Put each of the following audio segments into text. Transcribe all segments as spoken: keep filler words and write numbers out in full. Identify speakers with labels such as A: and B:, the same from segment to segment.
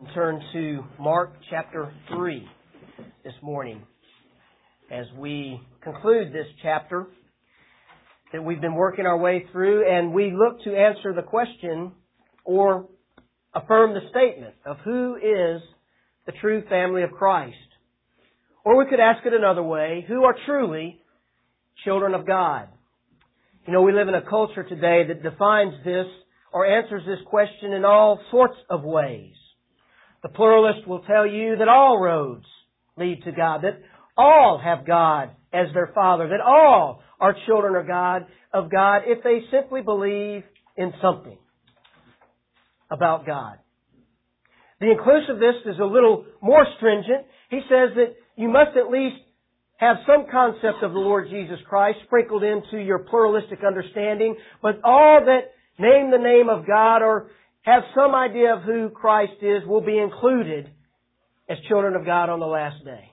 A: Turn to Mark chapter three this morning as we conclude this chapter that we've been working our way through, and we look to answer the question or affirm the statement of who is the true family of Christ. Or we could ask it another way: who are truly children of God? You know, we live in a culture today that defines this or answers this question in all sorts of ways. The pluralist will tell you that all roads lead to God, that all have God as their Father, that all are children of God, of God if they simply believe in something about God. The inclusivist is a little more stringent. He says that you must at least have some concept of the Lord Jesus Christ sprinkled into your pluralistic understanding, but all that name the name of God or have some idea of who Christ is will be included as children of God on the last day.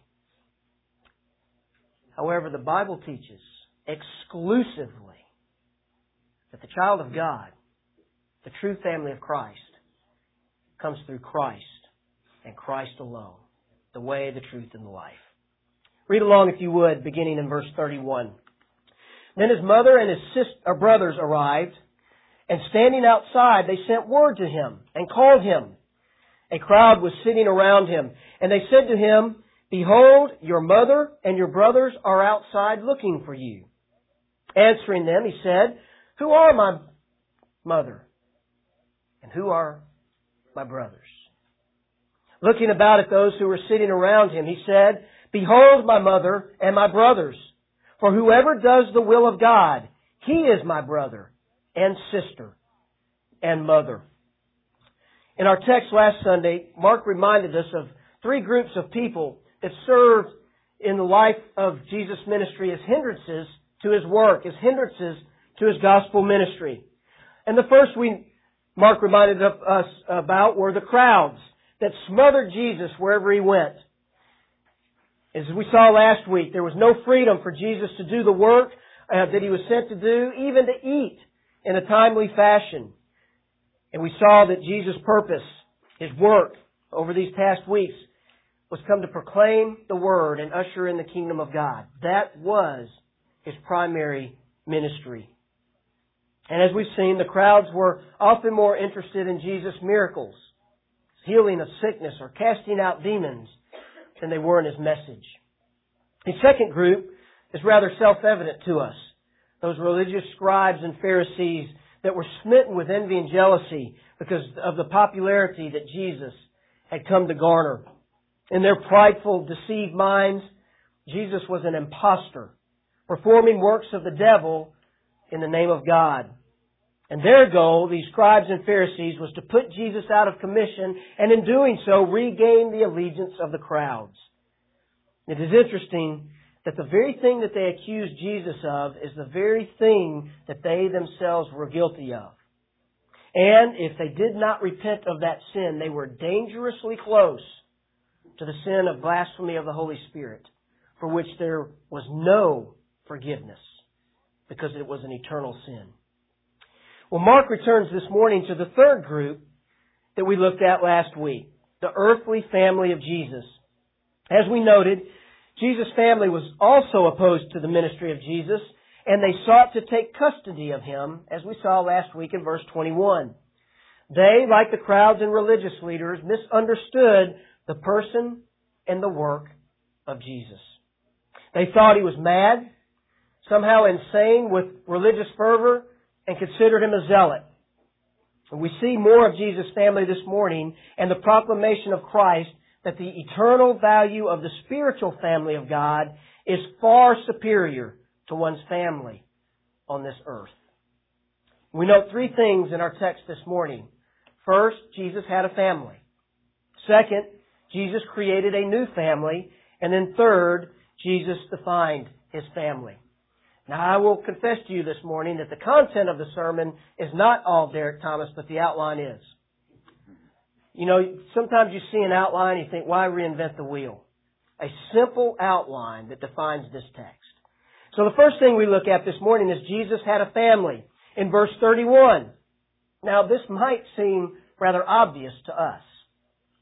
A: However, the Bible teaches exclusively that the child of God, the true family of Christ, comes through Christ and Christ alone, the way, the truth, and the life. Read along if you would, beginning in verse thirty-one. Then his mother and his sister, or brothers arrived, and standing outside, they sent word to him and called him. A crowd was sitting around him, and they said to him, "Behold, your mother and your brothers are outside looking for you." Answering them, he said, "Who are my mother? And who are my brothers?" Looking about at those who were sitting around him, he said, "Behold my mother and my brothers. For whoever does the will of God, he is my brother and sister and mother." In our text last Sunday, Mark reminded us of three groups of people that served in the life of Jesus' ministry as hindrances to His work, as hindrances to His gospel ministry. And the first we Mark reminded us about were the crowds that smothered Jesus wherever He went. As we saw last week, there was no freedom for Jesus to do the work uh, that He was sent to do, even to eat in a timely fashion. And we saw that Jesus' purpose, His work over these past weeks, was come to proclaim the Word and usher in the kingdom of God. That was His primary ministry. And as we've seen, the crowds were often more interested in Jesus' miracles, healing of sickness or casting out demons, than they were in His message. The second group is rather self-evident to us. Those religious scribes and Pharisees that were smitten with envy and jealousy because of the popularity that Jesus had come to garner. In their prideful, deceived minds, Jesus was an impostor, performing works of the devil in the name of God. And their goal, these scribes and Pharisees, was to put Jesus out of commission and in doing so regain the allegiance of the crowds. It is interesting that the very thing that they accused Jesus of is the very thing that they themselves were guilty of. And if they did not repent of that sin, they were dangerously close to the sin of blasphemy of the Holy Spirit, for which there was no forgiveness because it was an eternal sin. Well, Mark returns this morning to the third group that we looked at last week, the earthly family of Jesus. As we noted, Jesus' family was also opposed to the ministry of Jesus, and they sought to take custody of Him, as we saw last week in verse twenty-one. They, like the crowds and religious leaders, misunderstood the person and the work of Jesus. They thought He was mad, somehow insane with religious fervor, and considered Him a zealot. And we see more of Jesus' family this morning and the proclamation of Christ that the eternal value of the spiritual family of God is far superior to one's family on this earth. We note three things in our text this morning. First, Jesus had a family. Second, Jesus created a new family. And then third, Jesus defined His family. Now, I will confess to you this morning that the content of the sermon is not all Derek Thomas, but the outline is. You know, sometimes you see an outline and you think, why reinvent the wheel? A simple outline that defines this text. So the first thing we look at this morning is Jesus had a family in verse thirty-one. Now, this might seem rather obvious to us.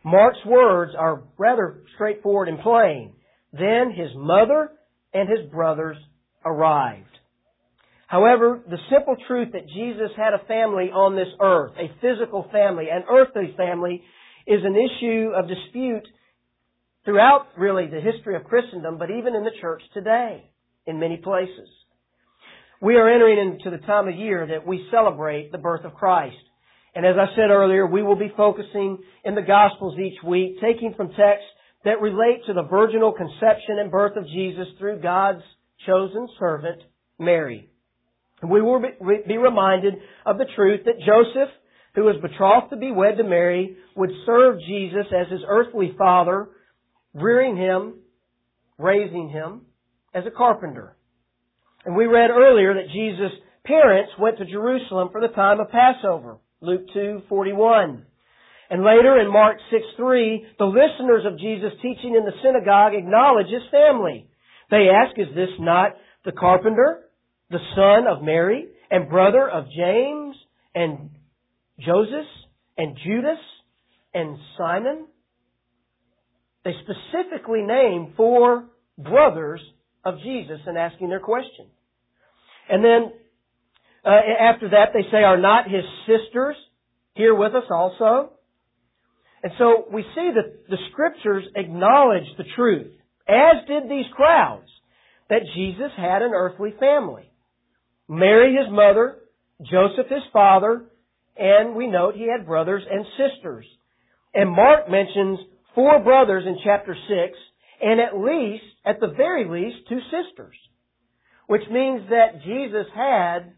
A: Mark's words are rather straightforward and plain. Then his mother and his brothers arrived. However, the simple truth that Jesus had a family on this earth, a physical family, an earthly family, is an issue of dispute throughout really the history of Christendom, but even in the church today, in many places. We are entering into the time of year that we celebrate the birth of Christ. And as I said earlier, we will be focusing in the Gospels each week, taking from texts that relate to the virginal conception and birth of Jesus through God's chosen servant, Mary. And we will be reminded of the truth that Joseph, who was betrothed to be wed to Mary, would serve Jesus as his earthly father, rearing him, raising him as a carpenter. And we read earlier that Jesus' parents went to Jerusalem for the time of Passover, Luke two forty-one. And later in Mark six three, the listeners of Jesus' teaching in the synagogue acknowledge his family. They ask, is this not the carpenter, the son of Mary, and brother of James, and Joseph, and Judas, and Simon? They specifically name four brothers of Jesus in asking their question. And then uh, after that they say, are not his sisters here with us also? And so we see that the Scriptures acknowledge the truth, as did these crowds, that Jesus had an earthly family. Mary his mother, Joseph his father, and we note he had brothers and sisters. And Mark mentions four brothers in chapter six, and at least, at the very least, two sisters. Which means that Jesus had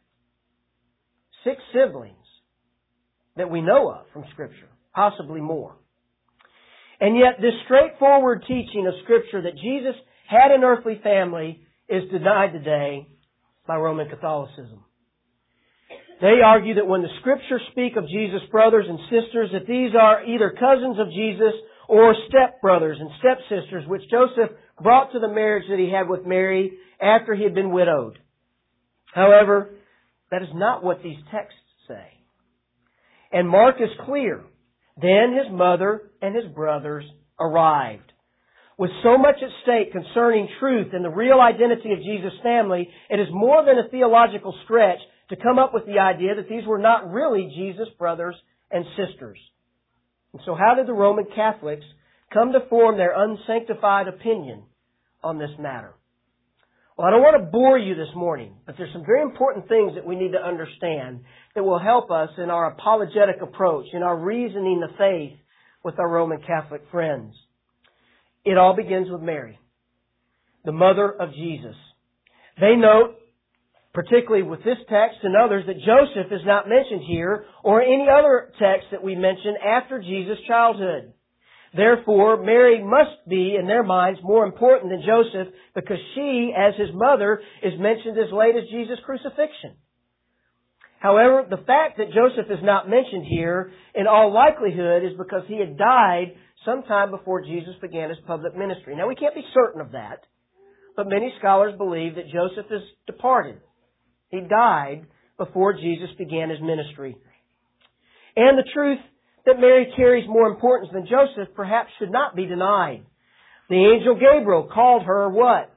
A: six siblings that we know of from Scripture, possibly more. And yet this straightforward teaching of Scripture that Jesus had an earthly family is denied today by Roman Catholicism. They argue that when the Scriptures speak of Jesus' brothers and sisters, that these are either cousins of Jesus or stepbrothers and stepsisters, which Joseph brought to the marriage that he had with Mary after he had been widowed. However, that is not what these texts say. And Mark is clear. Then his mother and his brothers arrived. With so much at stake concerning truth and the real identity of Jesus' family, it is more than a theological stretch to come up with the idea that these were not really Jesus' brothers and sisters. And so how did the Roman Catholics come to form their unsanctified opinion on this matter? Well, I don't want to bore you this morning, but there's some very important things that we need to understand that will help us in our apologetic approach, in our reasoning the faith with our Roman Catholic friends. It all begins with Mary, the mother of Jesus. They note, particularly with this text and others, that Joseph is not mentioned here or any other text that we mention after Jesus' childhood. Therefore, Mary must be, in their minds, more important than Joseph because she, as his mother, is mentioned as late as Jesus' crucifixion. However, the fact that Joseph is not mentioned here, in all likelihood, is because he had died sometime before Jesus began his public ministry. Now, we can't be certain of that, but many scholars believe that Joseph is departed. He died before Jesus began his ministry. And the truth that Mary carries more importance than Joseph perhaps should not be denied. The angel Gabriel called her what?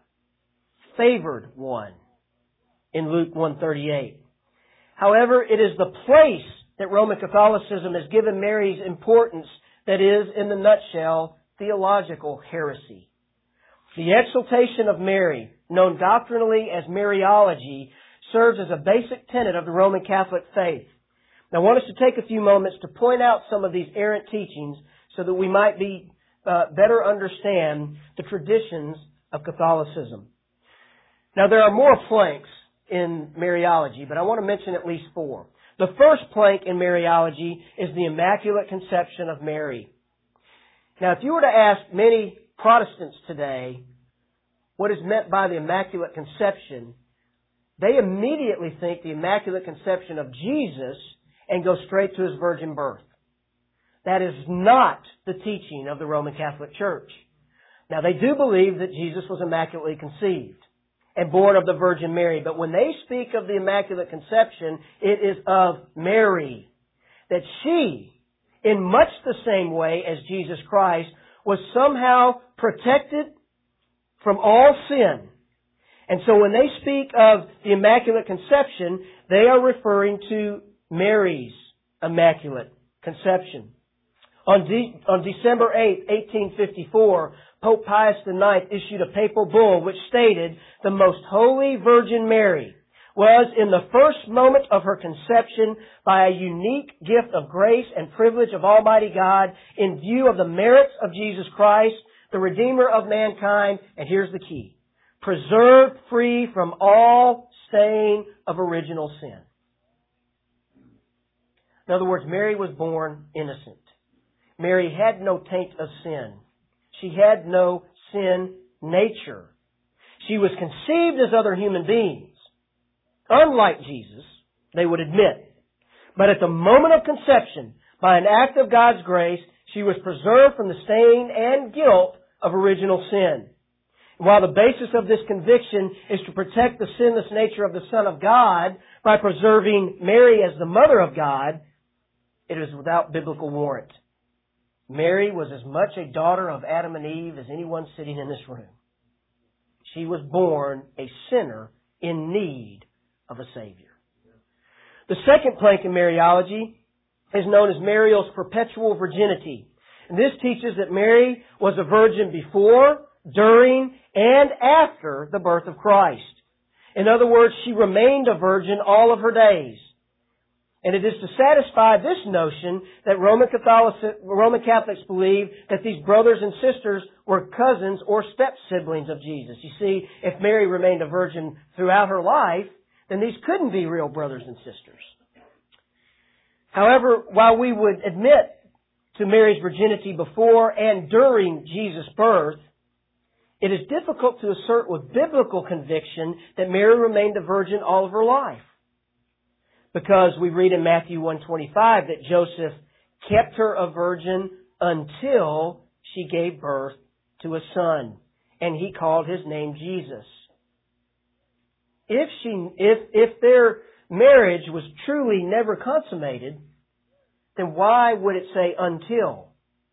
A: Favored one in Luke one thirty-eight. However, it is the place that Roman Catholicism has given Mary's importance that is, in the nutshell, theological heresy. The exaltation of Mary, known doctrinally as Mariology, serves as a basic tenet of the Roman Catholic faith. Now, I want us to take a few moments to point out some of these errant teachings so that we might be uh, better understand the traditions of Catholicism. Now, there are more planks in Mariology, but I want to mention at least four. The first plank in Mariology is the Immaculate Conception of Mary. Now, if you were to ask many Protestants today what is meant by the Immaculate Conception, they immediately think the Immaculate Conception of Jesus and go straight to his virgin birth. That is not the teaching of the Roman Catholic Church. Now, they do believe that Jesus was immaculately conceived and born of the Virgin Mary. But when they speak of the Immaculate Conception, it is of Mary. That she in much the same way as Jesus Christ, was somehow protected from all sin. And so when they speak of the Immaculate Conception, they are referring to Mary's Immaculate Conception. On, De- on December eighth, eighteen fifty-four, Pope Pius the ninth issued a papal bull which stated, "The Most Holy Virgin Mary was in the first moment of her conception by a unique gift of grace and privilege of Almighty God in view of the merits of Jesus Christ, the Redeemer of mankind," and here's the key, "preserved free from all stain of original sin." In other words, Mary was born innocent. Mary had no taint of sin. She had no sin nature. She was conceived as other human beings, unlike Jesus, they would admit. But at the moment of conception, by an act of God's grace, she was preserved from the stain and guilt of original sin. While the basis of this conviction is to protect the sinless nature of the Son of God by preserving Mary as the Mother of God, it is without biblical warrant. Mary was as much a daughter of Adam and Eve as anyone sitting in this room. She was born a sinner in need of a Savior. The second plank in Mariology is known as Marial's perpetual virginity. And this teaches that Mary was a virgin before, during, and after the birth of Christ. In other words, she remained a virgin all of her days. And it is to satisfy this notion that Roman Catholic, Roman Catholics believe that these brothers and sisters were cousins or step-siblings of Jesus. You see, if Mary remained a virgin throughout her life, then these couldn't be real brothers and sisters. However, while we would admit to Mary's virginity before and during Jesus' birth, it is difficult to assert with biblical conviction that Mary remained a virgin all of her life. Because we read in Matthew one twenty-five that Joseph kept her a virgin until she gave birth to a son, and he called his name Jesus. If she, if, if their marriage was truly never consummated, then why would it say until?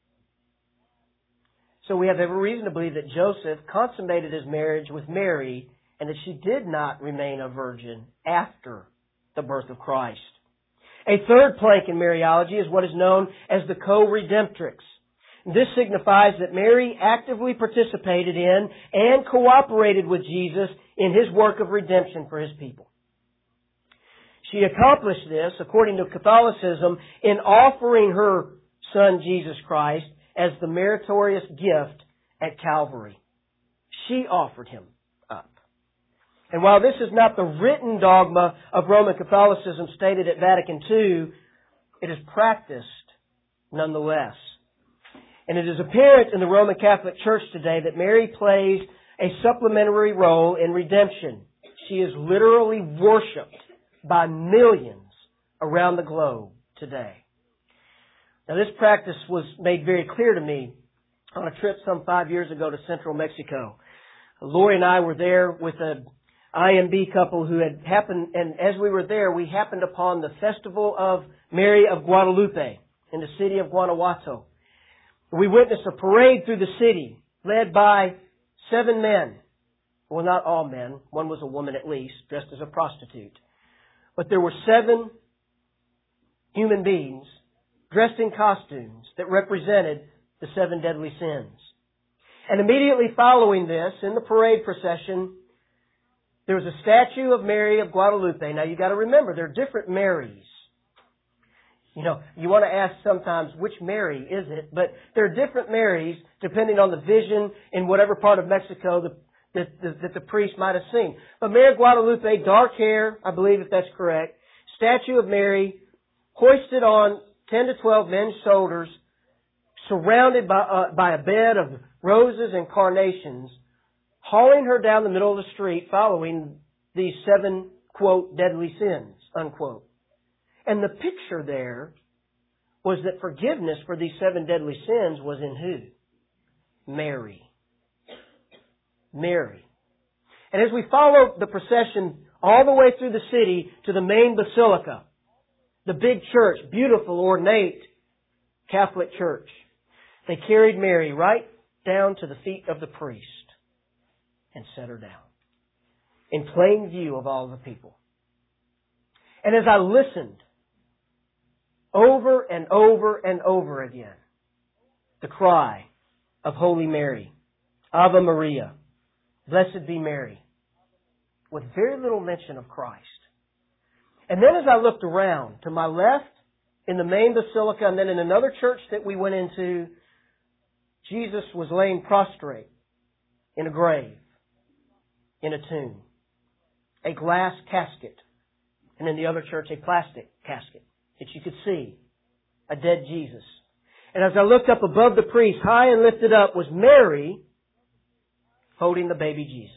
A: So we have every reason to believe that Joseph consummated his marriage with Mary and that she did not remain a virgin after the birth of Christ. A third plank in Mariology is what is known as the co-redemptrix. This signifies that Mary actively participated in and cooperated with Jesus in His work of redemption for His people. She accomplished this, according to Catholicism, in offering her Son Jesus Christ as the meritorious gift at Calvary. She offered Him up. And while this is not the written dogma of Roman Catholicism stated at Vatican Two, it is practiced nonetheless. And it is apparent in the Roman Catholic Church today that Mary plays a supplementary role in redemption. She is literally worshipped by millions around the globe today. Now, this practice was made very clear to me on a trip some five years ago to central Mexico. Lori and I were there with a I M B couple who had happened, and as we were there, we happened upon the Festival of Mary of Guadalupe in the city of Guanajuato. We witnessed a parade through the city led by seven men. Well, not all men. One was a woman at least, dressed as a prostitute. But there were seven human beings dressed in costumes that represented the seven deadly sins. And immediately following this, in the parade procession, there was a statue of Mary of Guadalupe. Now, you've got to remember, there are different Marys. You know, you want to ask sometimes, which Mary is it? But there are different Marys depending on the vision in whatever part of Mexico the, that, that, that the priest might have seen. But Mary of Guadalupe, dark hair, I believe if that's correct, statue of Mary, hoisted on ten to twelve men's shoulders, surrounded by, uh, by a bed of roses and carnations, hauling her down the middle of the street following these seven, quote, deadly sins, unquote. And the picture there was that forgiveness for these seven deadly sins was in who? Mary. Mary. And as we follow the procession all the way through the city to the main basilica, the big church, beautiful, ornate, Catholic Church, they carried Mary right down to the feet of the priest and set her down in plain view of all the people. And as I listened over and over and over again, the cry of Holy Mary, Ave Maria, Blessed be Mary, with very little mention of Christ. And then as I looked around, to my left, in the main basilica, and then in another church that we went into, Jesus was laying prostrate in a grave, in a tomb, a glass casket, and in the other church, a plastic casket that you could see, a dead Jesus. And as I looked up above the priest, high and lifted up, was Mary holding the baby Jesus.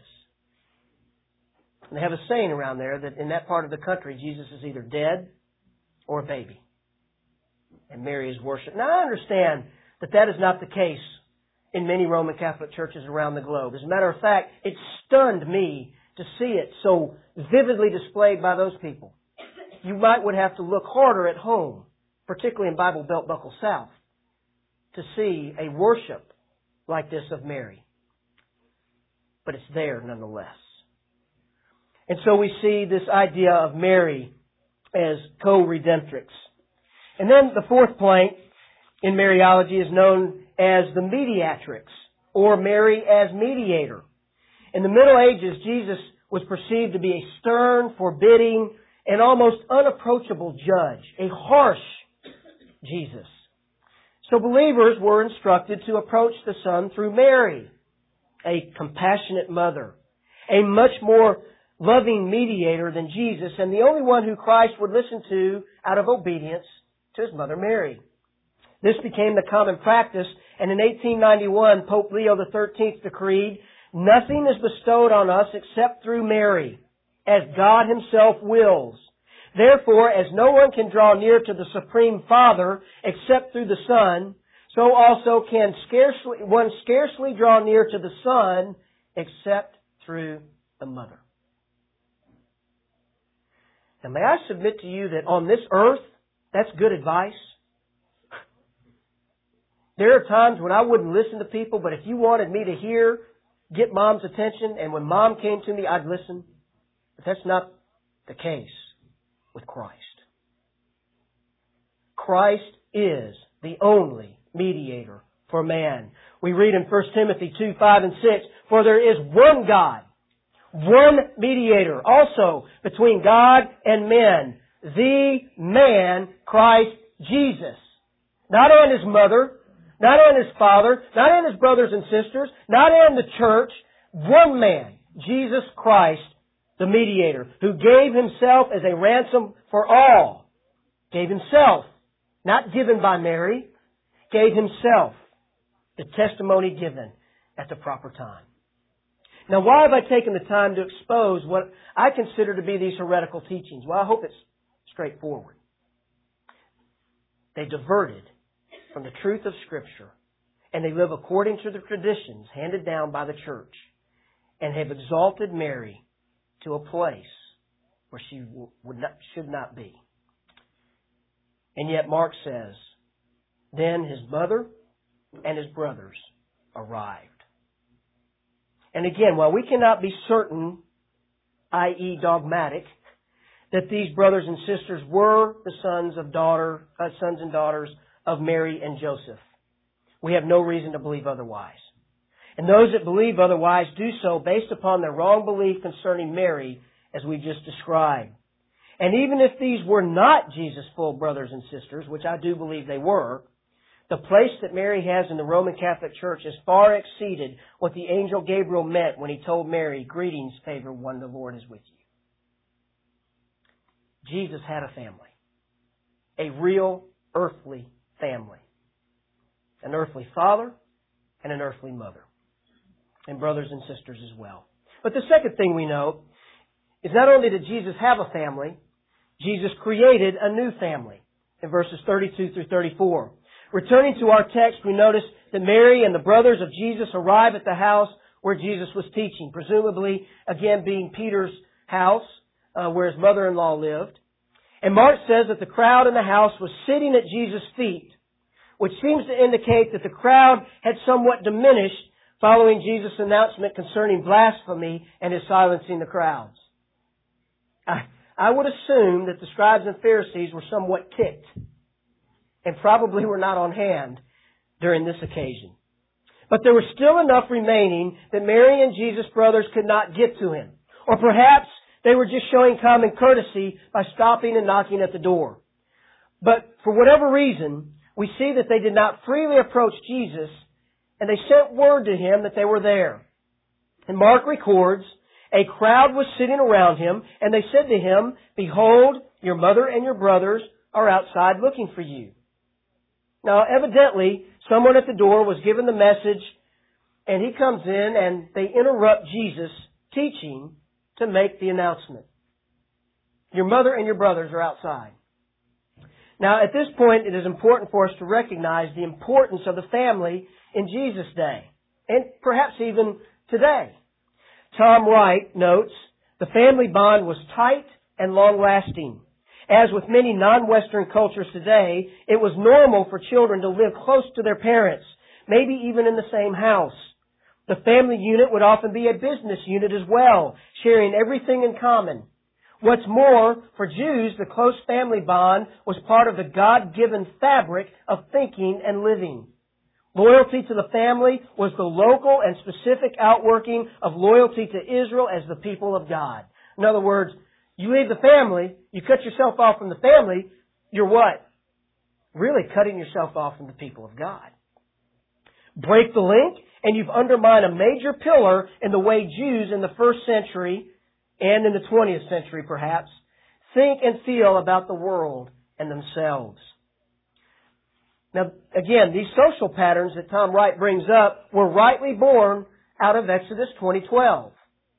A: And they have a saying around there that in that part of the country, Jesus is either dead or a baby. And Mary is worshipped. Now I understand that that is not the case in many Roman Catholic churches around the globe. As a matter of fact, it stunned me to see it so vividly displayed by those people. You might would have to look harder at home, particularly in Bible Belt Buckle South, to see a worship like this of Mary. But it's there nonetheless. And so we see this idea of Mary as co-redemptrix. And then the fourth plank in Mariology is known as the mediatrix, or Mary as mediator. In the Middle Ages, Jesus was perceived to be a stern, forbidding, and almost unapproachable judge, a harsh Jesus. So believers were instructed to approach the Son through Mary, a compassionate mother, a much more loving mediator than Jesus, and the only one who Christ would listen to out of obedience to His mother Mary. This became the common practice, and in eighteen ninety-one, Pope Leo the thirteenth decreed, "Nothing is bestowed on us except through Mary, as God Himself wills. Therefore, as no one can draw near to the Supreme Father except through the Son, so also can scarcely one scarcely draw near to the Son except through the Mother." Now, may I submit to you that on this earth, that's good advice? There are times when I wouldn't listen to people, but if you wanted me to hear, get Mom's attention, and when Mom came to me, I'd listen. But that's not the case with Christ. Christ is the only mediator for man. We read in First Timothy two, five, and six, "For there is one God, one mediator also between God and men, the man Christ Jesus." Not and His mother, not and His father, not and His brothers and sisters, not and the church. One man, Jesus Christ, the mediator, who gave Himself as a ransom for all. Gave Himself, not given by Mary, gave Himself, the testimony given at the proper time. Now, why have I taken the time to expose what I consider to be these heretical teachings? Well, I hope it's straightforward. They diverted from the truth of Scripture, and they live according to the traditions handed down by the church, and have exalted Mary to a place where she would not, should not be. And yet Mark says, "Then His mother and His brothers arrived." And again, while we cannot be certain, that is dogmatic, that these brothers and sisters were the sons of daughter, uh, sons and daughters of Mary and Joseph, we have no reason to believe otherwise. And those that believe otherwise do so based upon their wrong belief concerning Mary, as we just described. And even if these were not Jesus' full brothers and sisters, which I do believe they were, the place that Mary has in the Roman Catholic Church has far exceeded what the angel Gabriel meant when he told Mary, "Greetings, favored one, the Lord is with you." Jesus had a family. A real earthly family. An earthly father and an earthly mother. And brothers and sisters as well. But the second thing we know is not only did Jesus have a family, Jesus created a new family in verses thirty-two through thirty-four. Returning to our text, we notice that Mary and the brothers of Jesus arrive at the house where Jesus was teaching, presumably, again, being Peter's house, uh, where his mother-in-law lived. And Mark says that the crowd in the house was sitting at Jesus' feet, which seems to indicate that the crowd had somewhat diminished following Jesus' announcement concerning blasphemy and His silencing the crowds. I, I would assume that the scribes and Pharisees were somewhat ticked and probably were not on hand during this occasion. But there was still enough remaining that Mary and Jesus' brothers could not get to Him. Or perhaps they were just showing common courtesy by stopping and knocking at the door. But for whatever reason, we see that they did not freely approach Jesus, and they sent word to Him that they were there. And Mark records, a crowd was sitting around Him, and they said to Him, "Behold, your mother and your brothers are outside looking for you." Now, evidently, someone at the door was given the message, and he comes in and they interrupt Jesus' teaching to make the announcement. Your mother and your brothers are outside. Now, at this point, it is important for us to recognize the importance of the family in Jesus' day, and perhaps even today. Tom Wright notes, the family bond was tight and long-lasting. As with many non-Western cultures today, it was normal for children to live close to their parents, maybe even in the same house. The family unit would often be a business unit as well, sharing everything in common. What's more, for Jews, the close family bond was part of the God-given fabric of thinking and living. Loyalty to the family was the local and specific outworking of loyalty to Israel as the people of God. In other words, you leave the family, you cut yourself off from the family, you're what? Really cutting yourself off from the people of God. Break the link, and you've undermined a major pillar in the way Jews in the first century, and in the twentieth century perhaps, think and feel about the world and themselves. Now, again, these social patterns that Tom Wright brings up were rightly born out of Exodus twenty twelve.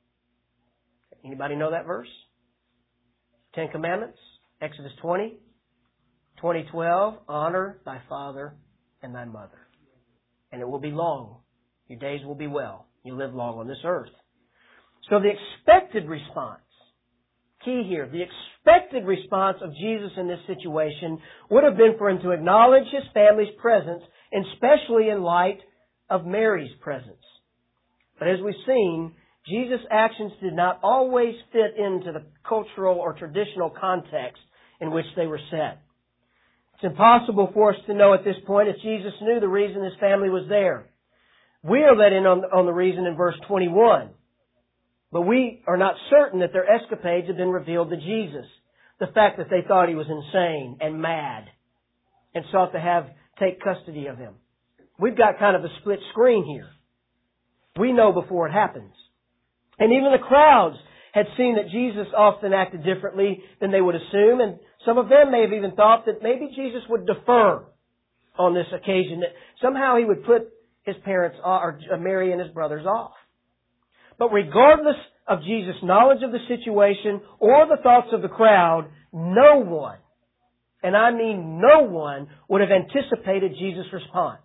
A: Anybody know that verse? Ten Commandments, Exodus twenty, twenty twelve, honor thy father and thy mother. And it will be long. Your days will be well. You live long on this earth. So the expected response, key here, the expected response of Jesus in this situation would have been for Him to acknowledge His family's presence, especially in light of Mary's presence. But as we've seen, Jesus' actions did not always fit into the cultural or traditional context in which they were set. It's impossible for us to know at this point if Jesus knew the reason His family was there. We are let in on, on the reason in verse twenty-one. But we are not certain that their escapades have been revealed to Jesus. The fact that they thought He was insane and mad and sought to have take custody of Him. We've got kind of a split screen here. We know before it happens. And even the crowds had seen that Jesus often acted differently than they would assume, and some of them may have even thought that maybe Jesus would defer on this occasion, that somehow He would put His parents, or Mary and His brothers off. But regardless of Jesus' knowledge of the situation or the thoughts of the crowd, no one, and I mean no one, would have anticipated Jesus' response.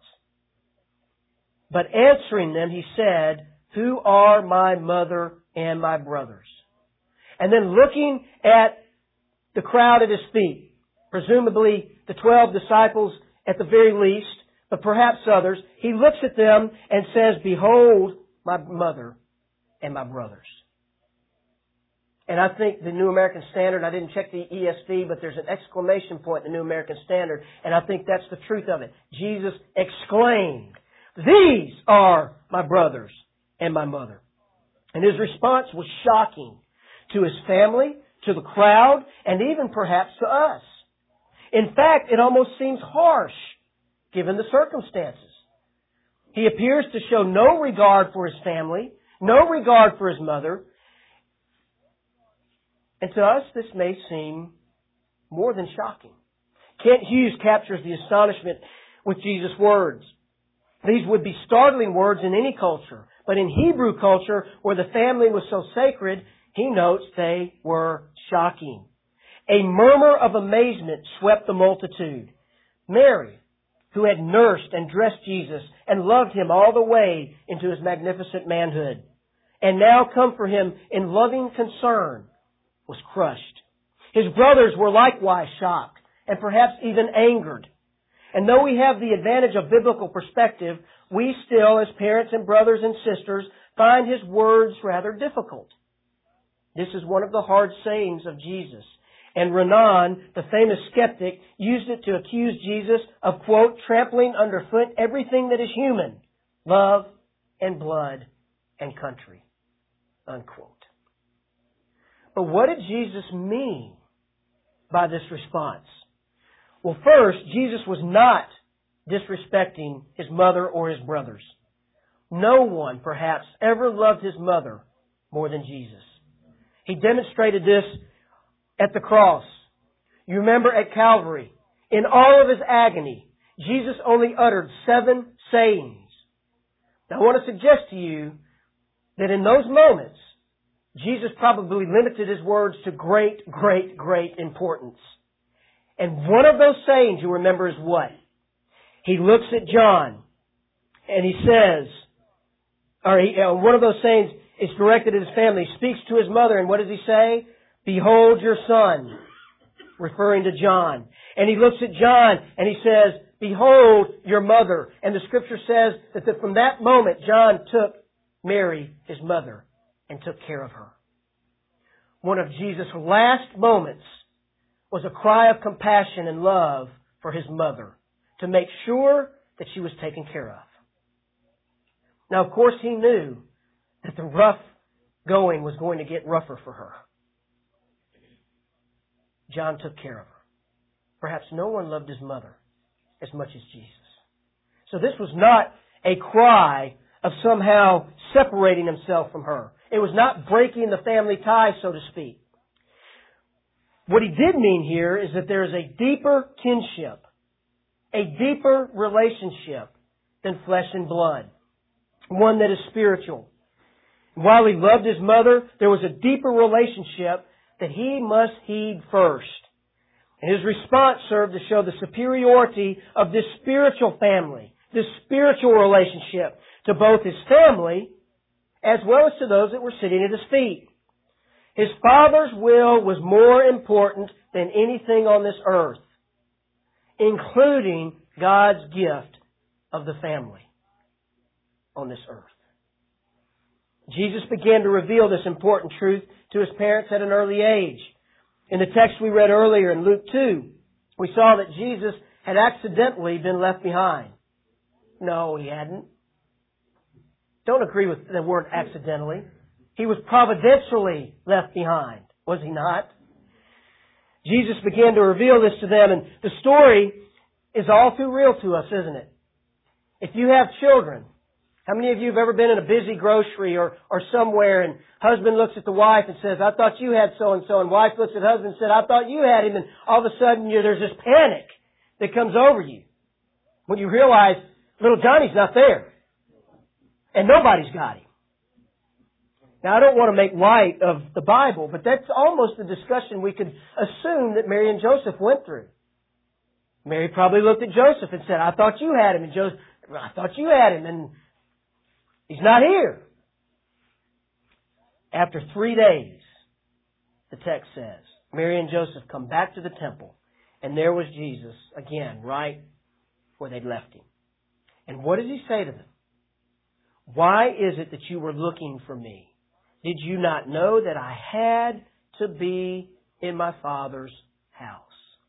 A: But answering them, He said, "Who are my mother and my brothers?" And then looking at the crowd at His feet, presumably the twelve disciples at the very least, but perhaps others, He looks at them and says, "Behold my mother and my brothers." And I think the New American Standard, I didn't check the E S V, but there's an exclamation point in the New American Standard, and I think that's the truth of it. Jesus exclaimed, "These are my brothers and my mother." And His response was shocking to His family, to the crowd, and even perhaps to us. In fact, it almost seems harsh, given the circumstances. He appears to show no regard for His family, no regard for His mother. And to us, this may seem more than shocking. Kent Hughes captures the astonishment with Jesus' words. These would be startling words in any culture, but in Hebrew culture, where the family was so sacred, he notes they were shocking. A murmur of amazement swept the multitude. Mary, who had nursed and dressed Jesus and loved Him all the way into His magnificent manhood, and now come for Him in loving concern, was crushed. His brothers were likewise shocked and perhaps even angered. And though we have the advantage of biblical perspective, we still, as parents and brothers and sisters, find His words rather difficult. This is one of the hard sayings of Jesus. And Renan, the famous skeptic, used it to accuse Jesus of, quote, trampling underfoot everything that is human, love and blood and country, unquote. But what did Jesus mean by this response? Well, first, Jesus was not disrespecting His mother or His brothers. No one, perhaps, ever loved his mother more than Jesus. He demonstrated this at the cross. You remember at Calvary, in all of His agony, Jesus only uttered seven sayings. Now I want to suggest to you that in those moments, Jesus probably limited His words to great, great, great importance. And one of those sayings you remember is what? He looks at John and He says, or he, uh, one of those sayings is directed at His family. He speaks to His mother, and what does He say? Behold your son, referring to John. And He looks at John and He says, behold your mother. And the Scripture says that the, from that moment, John took Mary, His mother, and took care of her. One of Jesus' last moments was a cry of compassion and love for His mother to make sure that she was taken care of. Now, of course, He knew that the rough going was going to get rougher for her. John took care of her. Perhaps no one loved his mother as much as Jesus. So this was not a cry of somehow separating Himself from her. It was not breaking the family ties, so to speak. What He did mean here is that there is a deeper kinship, a deeper relationship than flesh and blood, one that is spiritual. While He loved His mother, there was a deeper relationship that He must heed first. And His response served to show the superiority of this spiritual family, this spiritual relationship to both His family as well as to those that were sitting at His feet. His Father's will was more important than anything on this earth, including God's gift of the family on this earth. Jesus began to reveal this important truth to His parents at an early age. In the text we read earlier in Luke two, we saw that Jesus had accidentally been left behind. No, He hadn't. Don't agree with the word accidentally. He was providentially left behind, was He not? Jesus began to reveal this to them, and the story is all too real to us, isn't it? If you have children, how many of you have ever been in a busy grocery or, or somewhere and husband looks at the wife and says, I thought you had so-and-so, and wife looks at husband and said, I thought you had him, and all of a sudden you, there's this panic that comes over you when you realize little Johnny's not there and nobody's got him. Now, I don't want to make light of the Bible, but that's almost the discussion we could assume that Mary and Joseph went through. Mary probably looked at Joseph and said, I thought you had him, and Joseph, I thought you had him, and He's not here. After three days, the text says, Mary and Joseph come back to the temple, and there was Jesus again, right where they'd left Him. And what does He say to them? Why is it that you were looking for me? Did you not know that I had to be in my Father's house?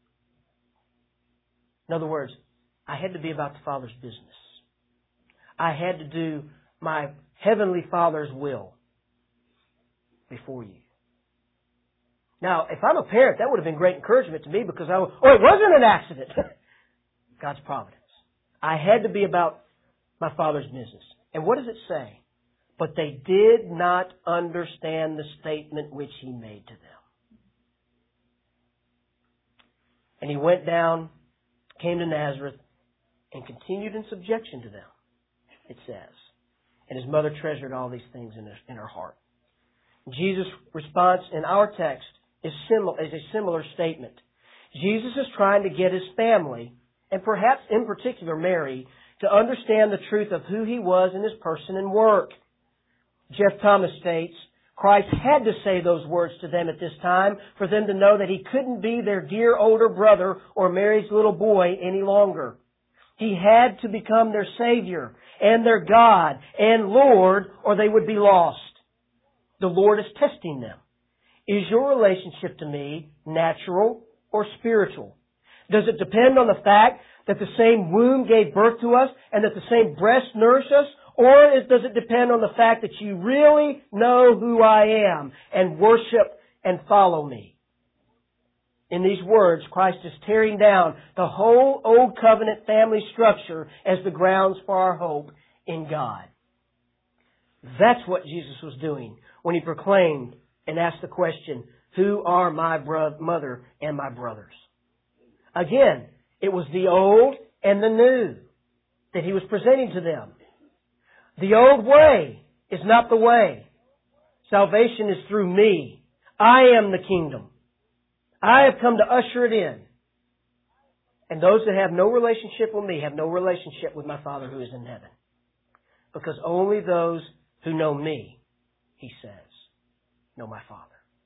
A: In other words, I had to be about the Father's business. I had to do my Heavenly Father's will before you. Now, if I'm a parent, that would have been great encouragement to me because I would, oh, it wasn't an accident. God's providence. I had to be about my Father's business. And what does it say? But they did not understand the statement which He made to them. And He went down, came to Nazareth, and continued in subjection to them, it says. And His mother treasured all these things in her, in her heart. Jesus' response in our text is, similar, is a similar statement. Jesus is trying to get His family, and perhaps in particular Mary, to understand the truth of who He was in His person and work. Jeff Thomas states, Christ had to say those words to them at this time for them to know that He couldn't be their dear older brother or Mary's little boy any longer. He had to become their Savior and their God and Lord, or they would be lost. The Lord is testing them. Is your relationship to me natural or spiritual? Does it depend on the fact that the same womb gave birth to us and that the same breast nourished us? Or does it depend on the fact that you really know who I am and worship and follow me? In these words, Christ is tearing down the whole Old Covenant family structure as the grounds for our hope in God. That's what Jesus was doing when He proclaimed and asked the question, who are my bro- mother and my brothers? Again, it was the old and the new that He was presenting to them. The old way is not the way. Salvation is through me. I am the kingdom. I have come to usher it in. And those that have no relationship with me have no relationship with my Father who is in heaven. Because only those who know me, He says, know my Father.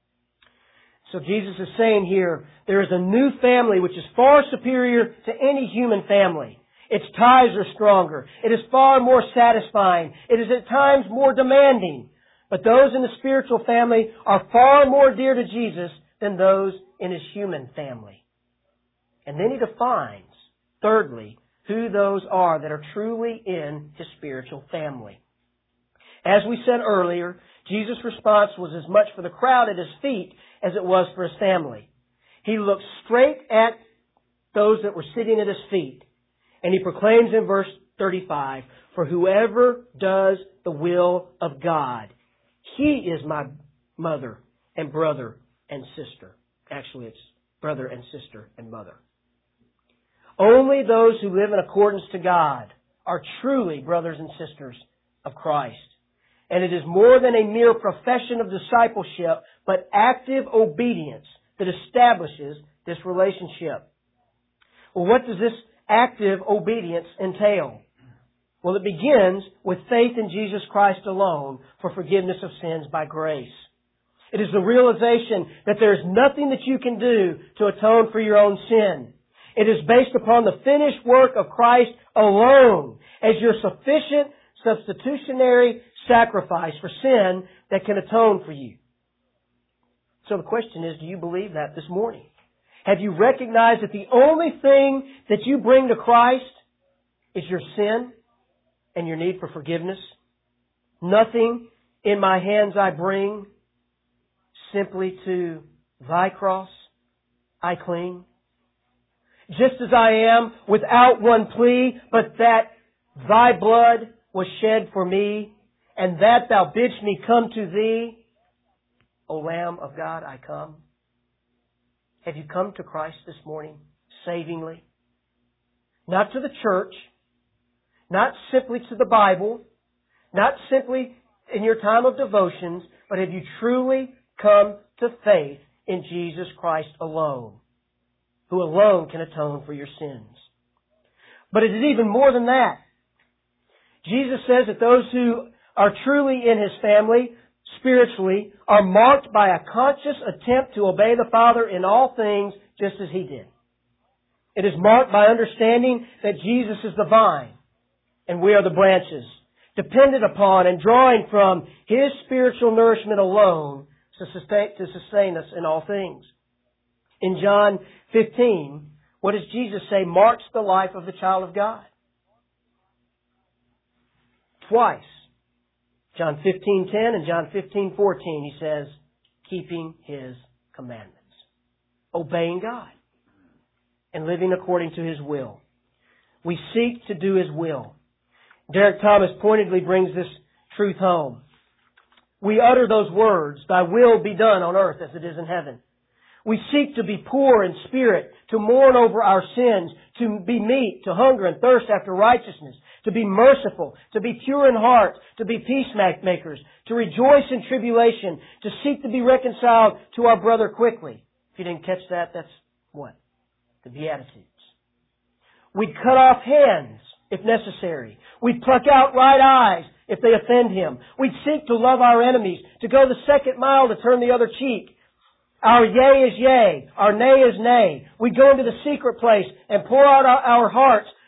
A: So Jesus is saying here, there is a new family which is far superior to any human family. Its ties are stronger. It is far more satisfying. It is at times more demanding. But those in the spiritual family are far more dear to Jesus than those in His human family. And then He defines, thirdly, who those are that are truly in His spiritual family. As we said earlier, Jesus' response was as much for the crowd at His feet as it was for His family. He looked straight at those that were sitting at His feet, and He proclaims in verse thirty-five, for whoever does the will of God, he is my mother and brother and sister. Actually, it's brother and sister and mother. Only those who live in accordance to God are truly brothers and sisters of Christ. And it is more than a mere profession of discipleship, but active obedience that establishes this relationship. Well, what does this active obedience entail? Well, it begins with faith in Jesus Christ alone for forgiveness of sins by grace. It is the realization that there is nothing that you can do to atone for your own sin. It is based upon the finished work of Christ alone as your sufficient substitutionary sacrifice for sin that can atone for you. So the question is, do you believe that this morning? Have you recognized that the only thing that you bring to Christ is your sin and your need for forgiveness? Nothing in my hands I bring, simply to Thy cross I cling. Just as I am, without one plea, but that Thy blood was shed for me, and that Thou bidst me come to Thee, O Lamb of God, I come. Have you come to Christ this morning, savingly? Not to the church, not simply to the Bible, not simply in your time of devotions, but have you truly come to faith in Jesus Christ alone, who alone can atone for your sins? But it is even more than that. Jesus says that those who are truly in His family, spiritually, are marked by a conscious attempt to obey the Father in all things just as He did. It is marked by understanding that Jesus is the vine and we are the branches, dependent upon and drawing from His spiritual nourishment alone to sustain, to sustain us in all things. In John fifteen, what does Jesus say marks the life of the child of God? Twice. John fifteen ten and John fifteen fourteen, He says, keeping His commandments. Obeying God and living according to His will. We seek to do His will. Derek Thomas pointedly brings this truth home. We utter those words, Thy will be done on earth as it is in heaven. We seek to be poor in spirit, to mourn over our sins, to be meek, to hunger and thirst after righteousness, to be merciful, to be pure in heart, to be peacemakers, to rejoice in tribulation, to seek to be reconciled to our brother quickly. If you didn't catch that, that's what? The Beatitudes. We'd cut off hands if necessary. We'd pluck out right eyes if they offend Him. We'd seek to love our enemies, to go the second mile to turn the other cheek. Our yea is yea, our nay is nay. We go into the secret place and pour out our, our hearts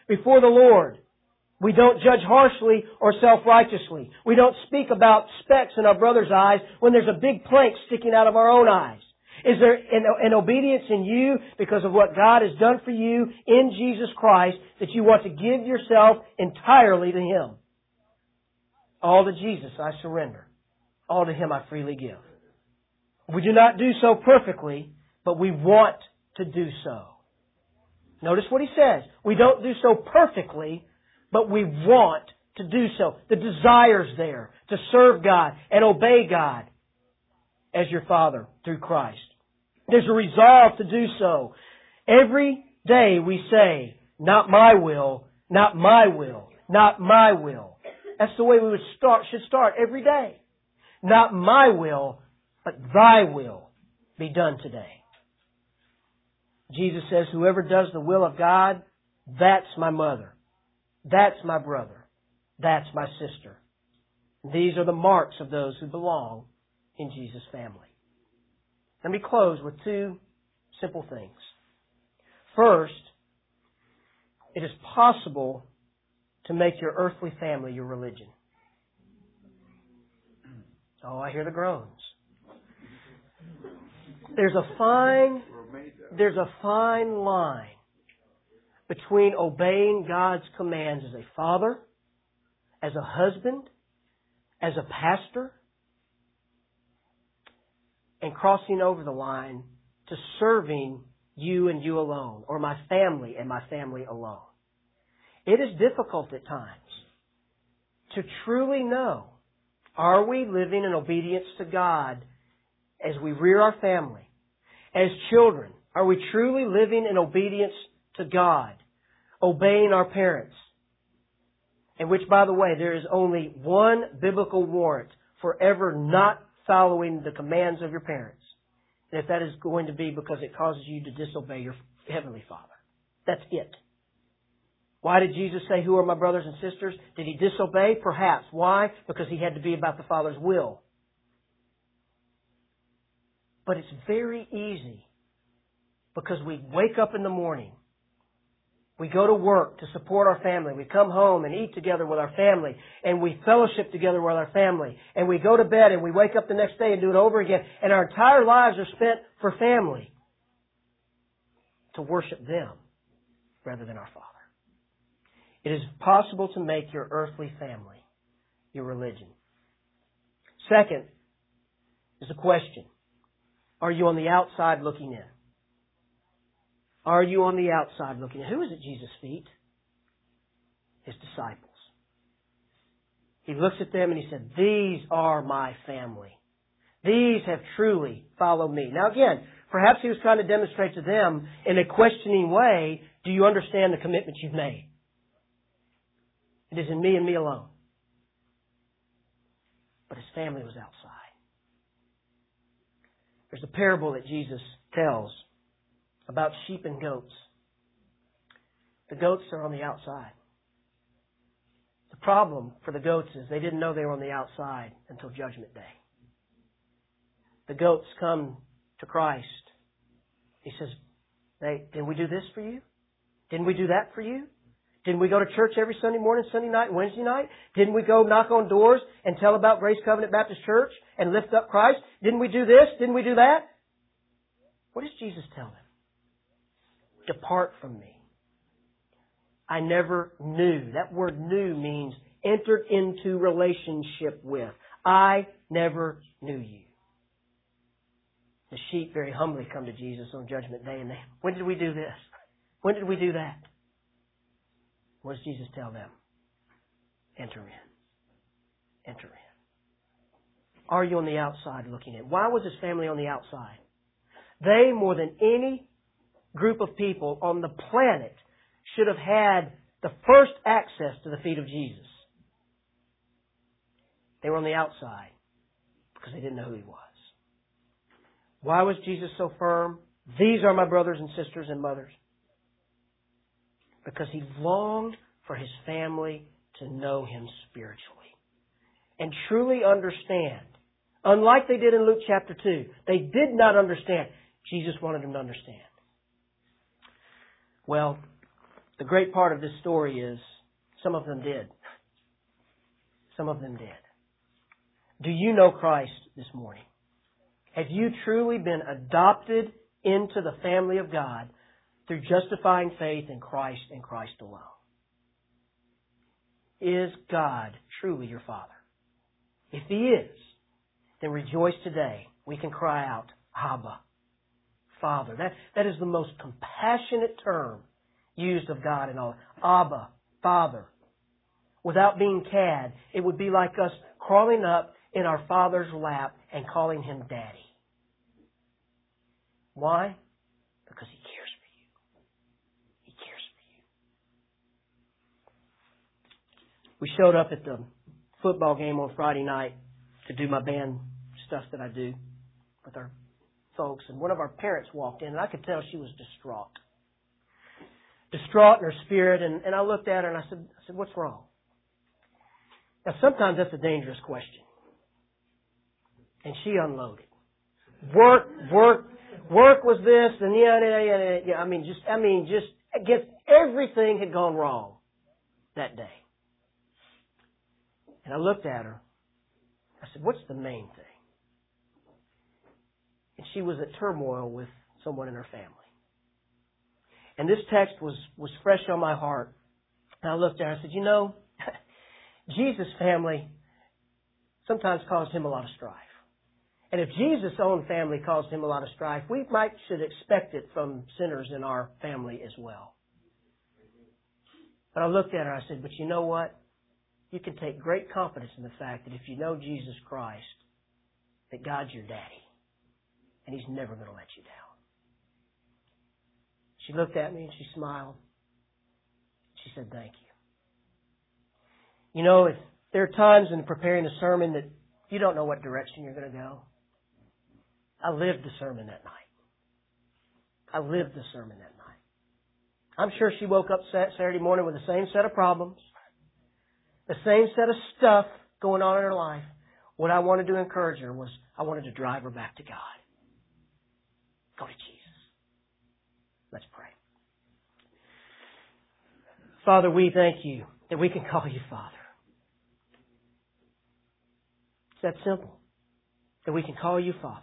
A: before the Lord. We don't judge harshly or self-righteously. We don't speak about specks in our brother's eyes when there's a big plank sticking out of our own eyes. Is there an, an obedience in you because of what God has done for you in Jesus Christ that you want to give yourself entirely to Him? All to Jesus I surrender. All to Him I freely give. We do not do so perfectly, but we want to do so. Notice what he says. We don't do so perfectly, but we want to do so. The desire's there to serve God and obey God as your Father through Christ. There's a resolve to do so. Every day we say, not my will, not my will, not my will. That's the way we would start, should start every day. Not my will, but Thy will be done today. Jesus says, whoever does the will of God, that's my mother. That's my brother. That's my sister. These are the marks of those who belong in Jesus' family. Let me close with two simple things. First, it is possible to make your earthly family your religion. Oh, I hear the groans. There's a fine, there's a fine line between obeying God's commands as a father, as a husband, as a pastor, and crossing over the line to serving you and you alone, or my family and my family alone. It is difficult at times to truly know, are we living in obedience to God as we rear our family? As children, are we truly living in obedience to God, obeying our parents? And which, by the way, there is only one biblical warrant for ever not following the commands of your parents. And if that is going to be because it causes you to disobey your Heavenly Father. That's it. Why did Jesus say, who are my brothers and sisters? Did He disobey? Perhaps. Why? Because He had to be about the Father's will. But it's very easy because we wake up in the morning. We go to work to support our family. We come home and eat together with our family. And we fellowship together with our family. And we go to bed and we wake up the next day and do it over again. And our entire lives are spent for family. To worship them rather than our Father. It is possible to make your earthly family your religion. Second is a question. Are you on the outside looking in? Are you on the outside looking in? Who is at Jesus' feet? His disciples. He looks at them and He said, these are my family. These have truly followed me. Now again, perhaps He was trying to demonstrate to them in a questioning way, do you understand the commitment you've made? It is in me and me alone. But His family was outside. There's a parable that Jesus tells about sheep and goats. The goats are on the outside. The problem for the goats is they didn't know they were on the outside until Judgment Day. The goats come to Christ. He says, hey, didn't we do this for you? Didn't we do that for you? Didn't we go to church every Sunday morning, Sunday night, and Wednesday night? Didn't we go knock on doors and tell about Grace Covenant Baptist Church and lift up Christ? Didn't we do this? Didn't we do that? What does Jesus tell them? Depart from me. I never knew. That word knew means entered into relationship with. I never knew you. The sheep very humbly come to Jesus on Judgment Day and they, when did we do this? When did we do that? What does Jesus tell them? Enter in. Enter in. Are you on the outside looking in? Why was His family on the outside? They, more than any group of people on the planet, should have had the first access to the feet of Jesus. They were on the outside because they didn't know who He was. Why was Jesus so firm? These are my brothers and sisters and mothers. Because He longed for His family to know Him spiritually. And truly understand. Unlike they did in Luke chapter two. They did not understand. Jesus wanted them to understand. Well, The great part of this story is some of them did. Some of them did. Do you know Christ this morning? Have you truly been adopted into the family of God through justifying faith in Christ and Christ alone? Is God truly your Father? If He is, then rejoice today. We can cry out, Abba, Father. That, that is the most compassionate term used of God in all. Abba, Father. Without being cad, it would be like us crawling up in our Father's lap and calling Him Daddy. Why? Because He cares for you. He cares for you. We showed up at the football game on Friday night to do my band stuff that I do with our folks, and one of our parents walked in, and I could tell she was distraught. Distraught in her spirit, and, and I looked at her and I said, I said, what's wrong? Now, sometimes that's a dangerous question. And she unloaded. Work, work, work was this, and yeah, yeah, yeah, yeah. I mean, just, I mean, just, against everything had gone wrong that day. And I looked at her. I said, what's the main thing? And she was at turmoil with someone in her family. And this text was, was fresh on my heart. And I looked at her and I said, you know, Jesus' family sometimes caused him a lot of strife. And if Jesus' own family caused him a lot of strife, we might should expect it from sinners in our family as well. But I looked at her and I said, but you know what? You can take great confidence in the fact that if you know Jesus Christ, that God's your daddy. And He's never going to let you down. She looked at me and she smiled. She said, thank you. You know, if there are times in preparing a sermon that you don't know what direction you're going to go, I lived the sermon that night. I lived the sermon that night. I'm sure she woke up Saturday morning with the same set of problems, the same set of stuff going on in her life. What I wanted to encourage her was I wanted to drive her back to God. Go to Jesus. Let's pray. Father, we thank You that we can call You Father. It's that simple. That we can call You Father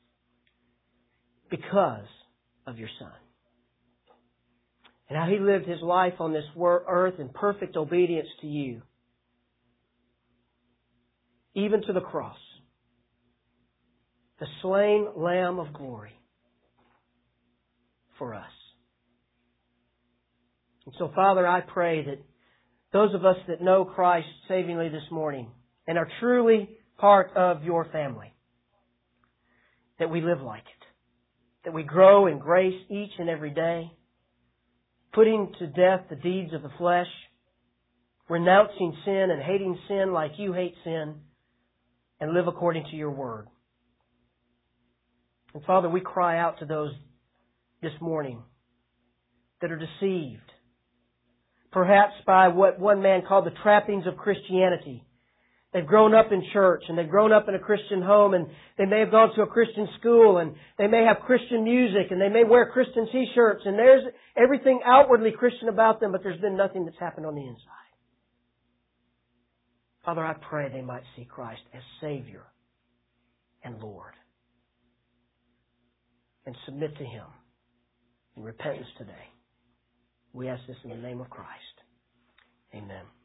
A: because of Your Son. And how He lived His life on this earth in perfect obedience to You. Even to the cross. The slain Lamb of glory for us. And so, Father, I pray that those of us that know Christ savingly this morning and are truly part of Your family, that we live like it. That we grow in grace each and every day, putting to death the deeds of the flesh, renouncing sin and hating sin like You hate sin, and live according to Your Word. And Father, we cry out to those this morning that are deceived, perhaps by what one man called the trappings of Christianity. They've grown up in church and they've grown up in a Christian home and they may have gone to a Christian school and they may have Christian music and they may wear Christian t-shirts and there's everything outwardly Christian about them, but there's been nothing that's happened on the inside. Father, I pray they might see Christ as Savior and Lord and submit to Him in repentance today. We ask this in the name of Christ. Amen.